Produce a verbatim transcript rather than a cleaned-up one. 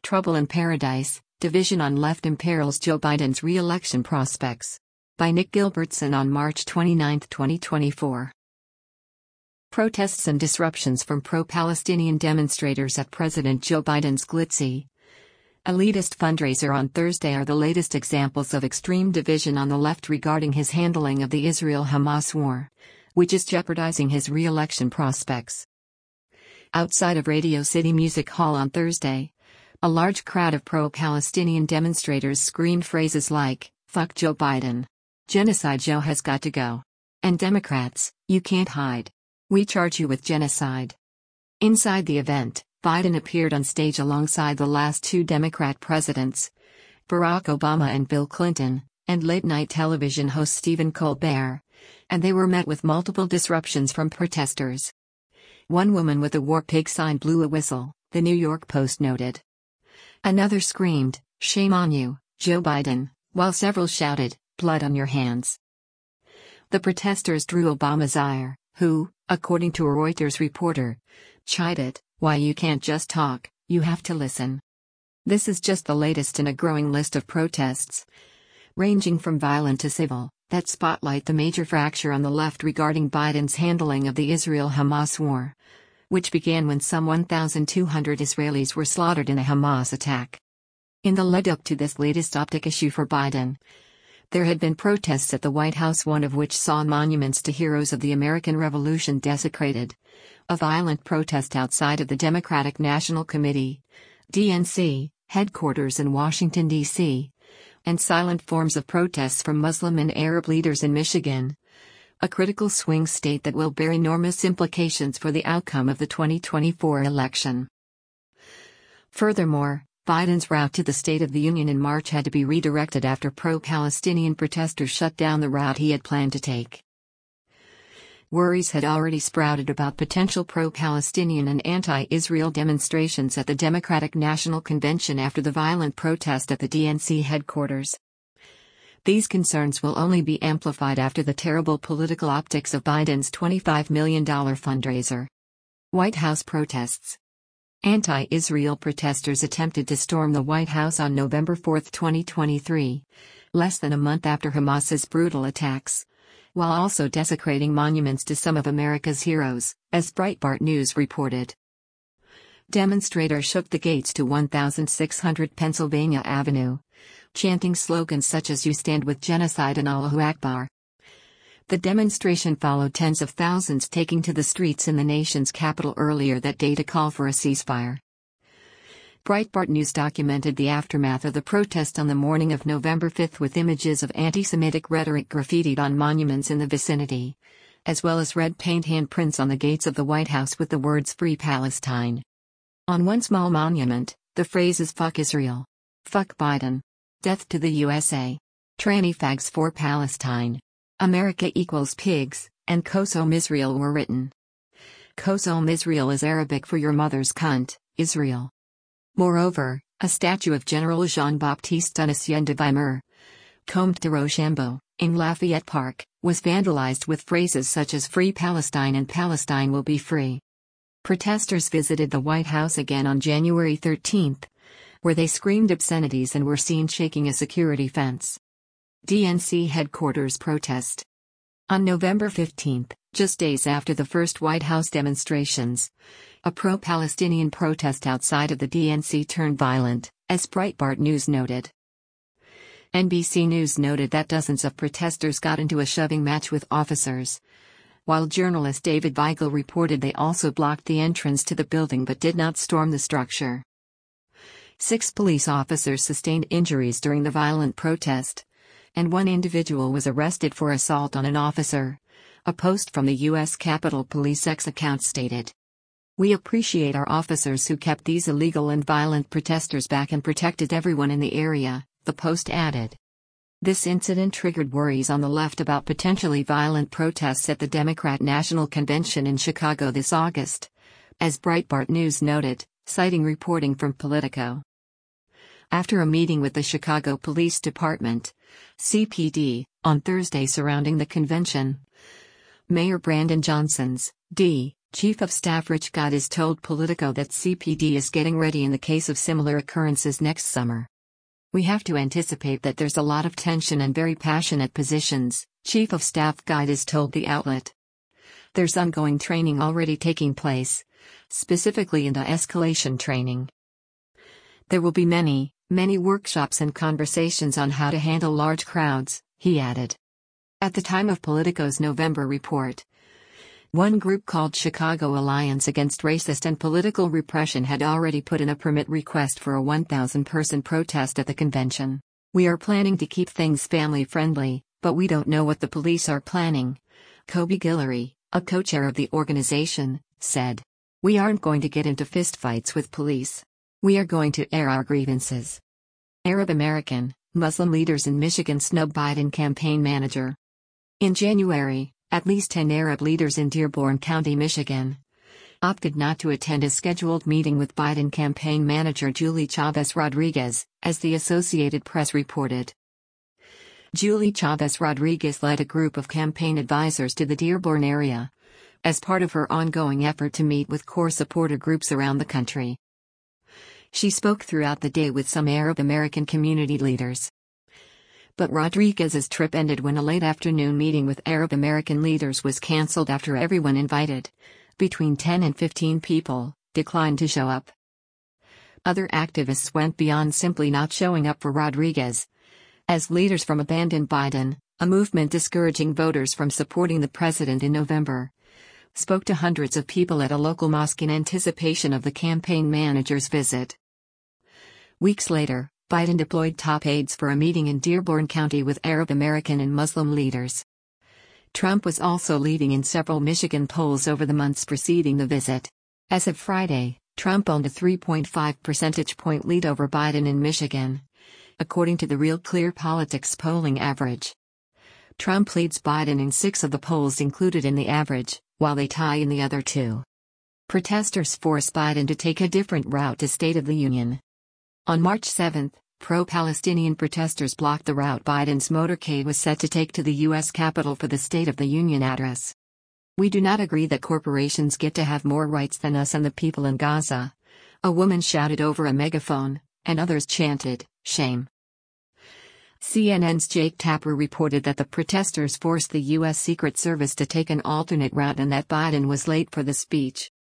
Trouble in Paradise, Division on Left Imperils Joe Biden's Re-Election Prospects. By Nick Gilbertson on March twenty-ninth, twenty twenty-four. Protests and disruptions from pro-Palestinian demonstrators at President Joe Biden's glitzy, elitist fundraiser on Thursday are the latest examples of extreme division on the left regarding his handling of the Israel-Hamas war, which is jeopardizing his re-election prospects. Outside of Radio City Music Hall on Thursday, a large crowd of pro-Palestinian demonstrators screamed phrases like, "Fuck Joe Biden," "Genocide Joe has got to go," and "Democrats, you can't hide. We charge you with genocide." Inside the event, Biden appeared on stage alongside the last two Democrat presidents, Barack Obama and Bill Clinton, and late-night television host Stephen Colbert, and they were met with multiple disruptions from protesters. One woman with a war pig sign blew a whistle, the New York Post noted. Another screamed, "Shame on you, Joe Biden," while several shouted, "Blood on your hands." The protesters drew Obama's ire, who, according to a Reuters reporter, chided, "Why you can't just talk, you have to listen." This is just the latest in a growing list of protests, ranging from violent to civil, that spotlight the major fracture on the left regarding Biden's handling of the Israel-Hamas war, which began when some one thousand two hundred Israelis were slaughtered in a Hamas attack. In the lead-up to this latest optic issue for Biden, there had been protests at the White House, one of which saw monuments to heroes of the American Revolution desecrated, a violent protest outside of the Democratic National Committee, D N C, headquarters in Washington, D C, and silent forms of protests from Muslim and Arab leaders in Michigan, a critical swing state that will bear enormous implications for the outcome of the twenty twenty-four election. Furthermore, Biden's route to the State of the Union in March had to be redirected after pro-Palestinian protesters shut down the route he had planned to take. Worries had already sprouted about potential pro-Palestinian and anti-Israel demonstrations at the Democratic National Convention after the violent protest at the D N C headquarters. These concerns will only be amplified after the terrible political optics of Biden's twenty-five million dollars fundraiser. White House protests. Anti-Israel protesters attempted to storm the White House on November fourth, twenty twenty-three, less than a month after Hamas's brutal attacks, while also desecrating monuments to some of America's heroes, as Breitbart News reported. Demonstrators shook the gates to sixteen hundred Pennsylvania Avenue, chanting slogans such as "You stand with genocide" and "Allahu Akbar." The demonstration followed tens of thousands taking to the streets in the nation's capital earlier that day to call for a ceasefire. Breitbart News documented the aftermath of the protest on the morning of November fifth with images of anti-Semitic rhetoric graffitied on monuments in the vicinity, as well as red paint handprints on the gates of the White House with the words "Free Palestine." On one small monument, the phrases "Fuck Israel," "Fuck Biden," "Death to the U S A," "Tranny fags for Palestine," "America equals pigs," and "Kosom Israel" were written. Kosom Israel is Arabic for "your mother's cunt, Israel." Moreover, a statue of General Jean-Baptiste Donatien de Weimar, Comte de Rochambeau, in Lafayette Park, was vandalized with phrases such as "Free Palestine" and "Palestine will be free." Protesters visited the White House again on January thirteenth, where they screamed obscenities and were seen shaking a security fence. D N C headquarters protest. On November fifteenth, just days after the first White House demonstrations, a pro-Palestinian protest outside of the D N C turned violent, as Breitbart News noted. N B C News noted that dozens of protesters got into a shoving match with officers, while journalist David Weigel reported they also blocked the entrance to the building but did not storm the structure. Six police officers sustained injuries during the violent protest, and one individual was arrested for assault on an officer, a post from the U S Capitol Police X account stated. "We appreciate our officers who kept these illegal and violent protesters back and protected everyone in the area," the post added. This incident triggered worries on the left about potentially violent protests at the Democrat National Convention in Chicago this August, as Breitbart News noted, citing reporting from Politico. After a meeting with the Chicago Police Department, C P D, on Thursday surrounding the convention, Mayor Brandon Johnson's, D. Chief of Staff Rich Gaddis told Politico that C P D is getting ready in the case of similar occurrences next summer. We have to anticipate that there's a lot of tension and very passionate positions, Chief of Staff Gaddis told the outlet. There's ongoing training already taking place, specifically in the escalation training. There will be many, many workshops and conversations on how to handle large crowds, he added. At the time of Politico's November report, one group called Chicago Alliance Against Racist and Political Repression had already put in a permit request for a one thousand person protest at the convention. We are planning to keep things family-friendly, but we don't know what the police are planning, Kobe Guillory, a co-chair of the organization, said. We aren't going to get into fistfights with police. We are going to air our grievances. Arab American, Muslim leaders in Michigan snub Biden campaign manager. In January, at least ten Arab leaders in Dearborn County, Michigan, opted not to attend a scheduled meeting with Biden campaign manager Julie Chavez Rodriguez, as the Associated Press reported. Julie Chavez Rodriguez led a group of campaign advisors to the Dearborn area, as part of her ongoing effort to meet with core supporter groups around the country. She spoke throughout the day with some Arab American community leaders. But Rodriguez's trip ended when a late afternoon meeting with Arab American leaders was canceled after everyone invited, between ten and fifteen people, declined to show up. Other activists went beyond simply not showing up for Rodriguez, as leaders from Abandon Biden, a movement discouraging voters from supporting the president in November, spoke to hundreds of people at a local mosque in anticipation of the campaign manager's visit. Weeks later, Biden deployed top aides for a meeting in Dearborn County with Arab American and Muslim leaders. Trump was also leading in several Michigan polls over the months preceding the visit. As of Friday, Trump owned a three point five percentage point lead over Biden in Michigan, according to the Real Clear Politics polling average. Trump leads Biden in six of the polls included in the average, while they tie in the other two. Protesters force Biden to take a different route to State of the Union. On March seventh, pro-Palestinian protesters blocked the route Biden's motorcade was set to take to the U S Capitol for the State of the Union address. We do not agree that corporations get to have more rights than us and the people in Gaza, a woman shouted over a megaphone, and others chanted, "Shame." C N N's Jake Tapper reported that the protesters forced the U S Secret Service to take an alternate route and that Biden was late for the speech.